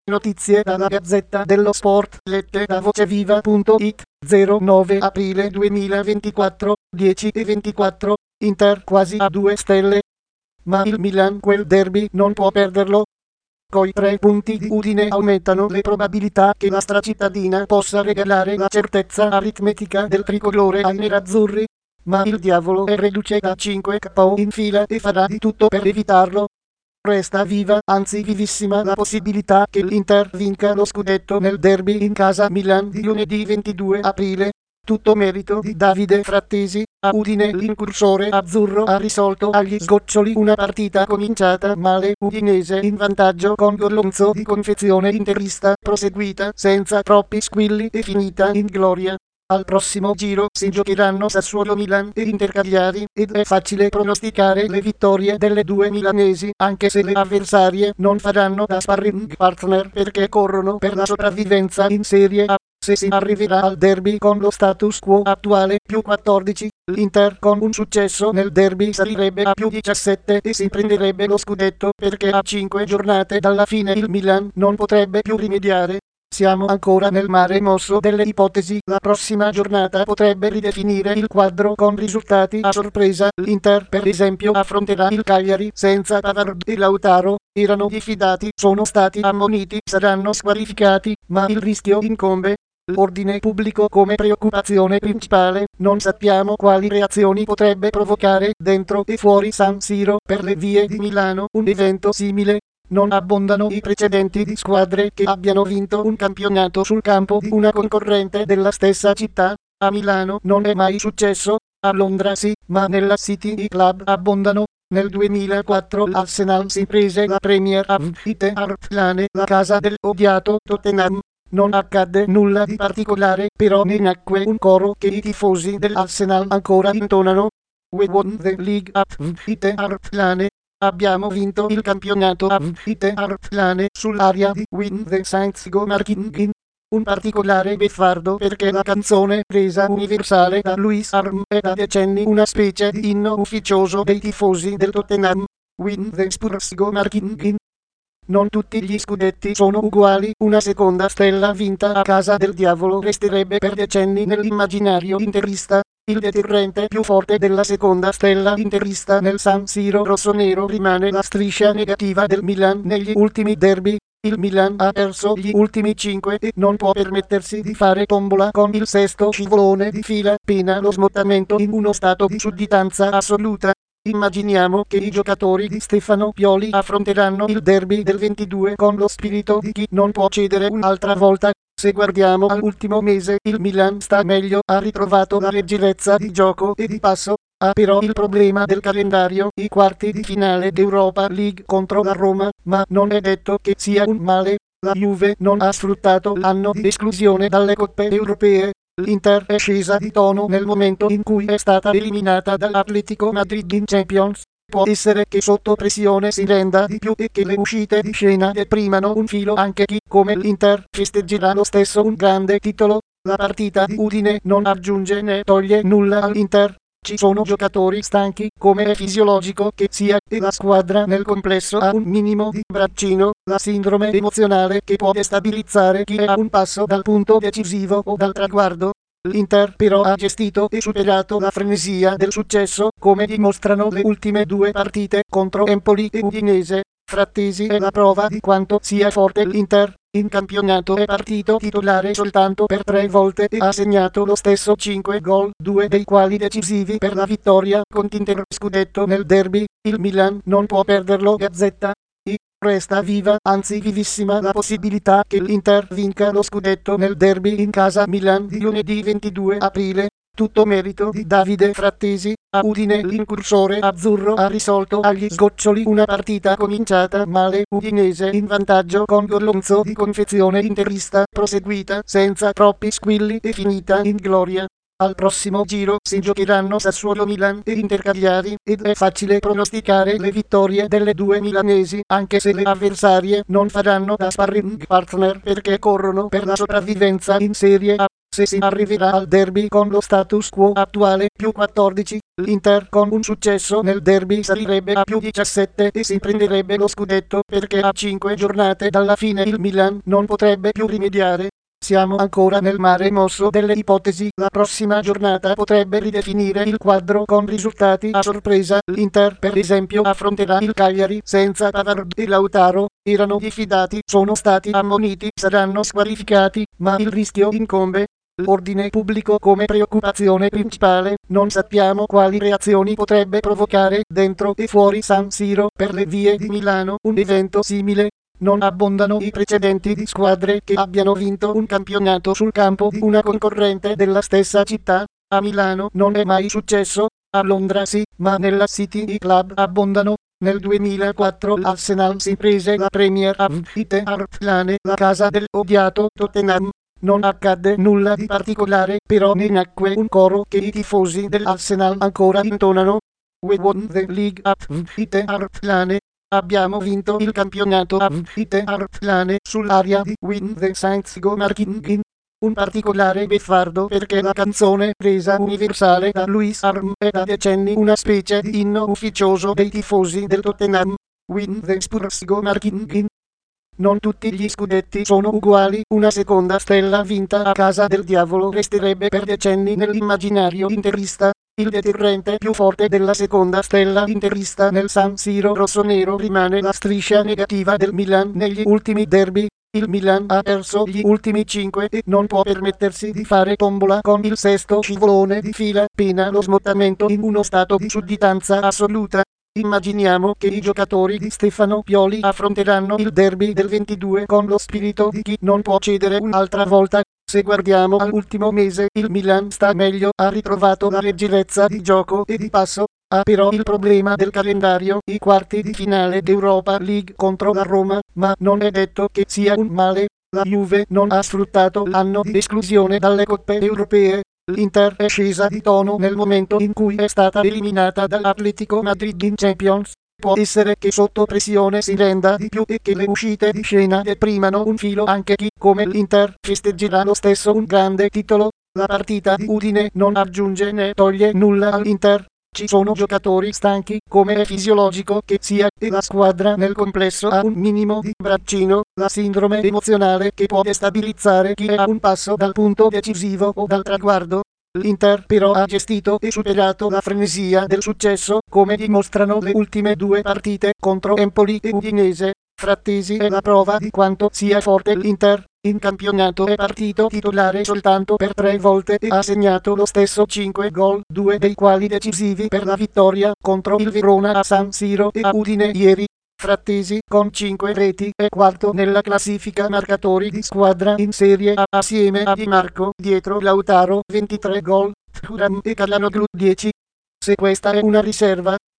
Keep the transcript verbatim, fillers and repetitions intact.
Notizie dalla Gazzetta dello Sport, lette da voceviva punto it, zero nove aprile duemilaventiquattro, dieci e ventiquattro, Inter quasi a due stelle. Ma il Milan quel derby non può perderlo. Coi tre punti di Udine aumentano le probabilità che la stracittadina possa regalare la certezza aritmetica del tricolore ai nerazzurri. Ma il diavolo è reduce da cinque K O in fila e farà di tutto per evitarlo. Resta viva, anzi vivissima, la possibilità che l'Inter vinca lo scudetto nel derby in casa Milan di lunedì ventidue aprile. Tutto merito di Davide Frattesi. A Udine l'incursore azzurro ha risolto agli sgoccioli una partita cominciata male. Udinese in vantaggio con Gorlonzo di confezione interista, proseguita senza troppi squilli e finita in gloria. Al prossimo giro si giocheranno Sassuolo Milan e Inter Cagliari, ed è facile pronosticare le vittorie delle due milanesi, anche se le avversarie non faranno da sparring partner perché corrono per la sopravvivenza in Serie A. Se si arriverà al derby con lo status quo attuale, più quattordici, l'Inter con un successo nel derby salirebbe a più diciassette e si prenderebbe lo scudetto, perché a cinque giornate dalla fine il Milan non potrebbe più rimediare. Siamo ancora nel mare mosso delle ipotesi. La prossima giornata potrebbe ridefinire il quadro con risultati a sorpresa. L'Inter, per esempio, affronterà il Cagliari senza Pavard e Lautaro. Erano diffidati, sono stati ammoniti, saranno squalificati, ma il rischio incombe. L'ordine pubblico come preoccupazione principale. Non sappiamo quali reazioni potrebbe provocare dentro e fuori San Siro. Per le vie di Milano un evento simile. Non abbondano i precedenti di squadre che abbiano vinto un campionato sul campo di una concorrente della stessa città. A Milano non è mai successo, a Londra sì, ma nella City i club abbondano. Nel duemilaquattro l'Arsenal si prese la Premier a White Hart Lane, la casa del odiato Tottenham. Non accadde nulla di particolare, però ne nacque un coro che i tifosi dell'Arsenal ancora intonano. We won the league at White Hart Lane. Abbiamo vinto il campionato a White Hart Lane sull'aria di When the Saints Go Marching In. Un particolare beffardo perché la canzone, resa universale da Louis Arm, è da decenni una specie di inno ufficioso dei tifosi del Tottenham. When the Spurs Go Marching In. Non tutti gli scudetti sono uguali. Una seconda stella vinta a casa del diavolo resterebbe per decenni nell'immaginario interista. Il deterrente più forte della seconda stella interista nel San Siro rossonero rimane la striscia negativa del Milan negli ultimi derby. Il Milan ha perso gli ultimi cinque e non può permettersi di fare tombola con il sesto scivolone di fila, pena lo smottamento in uno stato di sudditanza assoluta. Immaginiamo che i giocatori di Stefano Pioli affronteranno il derby del ventidue con lo spirito di chi non può cedere un'altra volta. Se guardiamo all'ultimo mese, il Milan sta meglio, ha ritrovato la leggerezza di gioco e di passo. Ha però il problema del calendario, i quarti di finale d'Europa League contro la Roma, ma non è detto che sia un male. La Juve non ha sfruttato l'anno di esclusione dalle coppe europee. L'Inter è scesa di tono nel momento in cui è stata eliminata dall'Atletico Madrid in Champions. Può essere che sotto pressione si renda di più e che le uscite di scena deprimano un filo anche chi, come l'Inter, festeggerà lo stesso un grande titolo. La partita di Udine non aggiunge né toglie nulla all'Inter. Ci sono giocatori stanchi, come è fisiologico che sia, e la squadra nel complesso ha un minimo di braccino, la sindrome emozionale che può destabilizzare chi è a un passo dal punto decisivo o dal traguardo. L'Inter però ha gestito e superato la frenesia del successo, come dimostrano le ultime due partite contro Empoli e Udinese. Frattesi è la prova di quanto sia forte l'Inter. In campionato è partito titolare soltanto per tre volte e ha segnato lo stesso cinque gol, due dei quali decisivi per la vittoria con Inter scudetto nel derby. Il Milan non può perderlo. Gazzetta. I. Resta viva, anzi vivissima, la possibilità che l'Inter vinca lo scudetto nel derby in casa Milan di lunedì ventidue aprile. Tutto merito di Davide Frattesi. A Udine l'incursore azzurro ha risolto agli sgoccioli una partita cominciata male. Udinese in vantaggio con Gorlonzo di confezione interista, proseguita senza troppi squilli e finita in gloria. Al prossimo giro si giocheranno Sassuolo Milan e Inter Cagliari, ed è facile pronosticare le vittorie delle due milanesi, anche se le avversarie non faranno da sparring partner perché corrono per la sopravvivenza in Serie A. Se si arriverà al derby con lo status quo attuale, più quattordici, L'Inter con un successo nel derby salirebbe a più diciassette e si prenderebbe lo scudetto perché a cinque giornate dalla fine il Milan non potrebbe più rimediare. Siamo ancora nel mare mosso delle ipotesi, la prossima giornata potrebbe ridefinire il quadro con risultati a sorpresa. L'Inter per esempio affronterà il Cagliari senza Pavard e Lautaro, erano diffidati, sono stati ammoniti, saranno squalificati, ma il rischio incombe. L'ordine pubblico come preoccupazione principale, non sappiamo quali reazioni potrebbe provocare dentro e fuori San Siro per le vie di Milano un evento simile. Non abbondano i precedenti di squadre che abbiano vinto un campionato sul campo di una concorrente della stessa città. A Milano non è mai successo, a Londra sì, ma nella City i club abbondano. Nel duemilaquattro l'Arsenal si prese la Premier a White Hart Lane, la casa del odiato Tottenham. Non accadde nulla di particolare, però ne nacque un coro che i tifosi dell'Arsenal ancora intonano. We won the league at White Hart Lane. Abbiamo vinto il campionato a White Hart Lane sull'aria di When the Saints Go Marching In. Un particolare beffardo perché la canzone resa universale da Louis Arm è da decenni una specie di inno ufficioso dei tifosi del Tottenham. When the Spurs Go Marching In. Non tutti gli scudetti sono uguali, una seconda stella vinta a casa del diavolo resterebbe per decenni nell'immaginario interista. Il deterrente più forte della seconda stella interista nel San Siro rossonero rimane la striscia negativa del Milan negli ultimi derby. Il Milan ha perso gli ultimi cinque e non può permettersi di fare tombola con il sesto scivolone di fila, pena lo smottamento in uno stato di sudditanza assoluta. Immaginiamo che i giocatori di Stefano Pioli affronteranno il derby del ventidue con lo spirito di chi non può cedere un'altra volta. Se guardiamo all'ultimo mese, il Milan sta meglio, ha ritrovato la leggerezza di gioco e di passo. Ha però il problema del calendario, i quarti di finale d'Europa League contro la Roma, ma non è detto che sia un male. La Juve non ha sfruttato l'anno di esclusione dalle coppe europee. L'Inter è scesa di tono nel momento in cui è stata eliminata dall'Atletico Madrid in Champions. Può essere che sotto pressione si renda di più e che le uscite di scena deprimano un filo anche chi, come l'Inter, festeggerà lo stesso un grande titolo. La partita di Udine non aggiunge né toglie nulla all'Inter. Ci sono giocatori stanchi, come è fisiologico che sia, e la squadra nel complesso ha un minimo di braccino, la sindrome emozionale che può destabilizzare chi è a un passo dal punto decisivo o dal traguardo. L'Inter però ha gestito e superato la frenesia del successo, come dimostrano le ultime due partite contro Empoli e Udinese. Frattesi è la prova di quanto sia forte l'Inter. In campionato è partito titolare soltanto per tre volte e ha segnato lo stesso cinque gol, due dei quali decisivi per la vittoria contro il Verona a San Siro e a Udine ieri. Frattesi, con cinque reti, è quarto nella classifica marcatori di squadra in Serie A assieme a Di Marco, dietro Lautaro, ventitré gol, Thuram e Calhanoglu, dieci. Se questa è una riserva,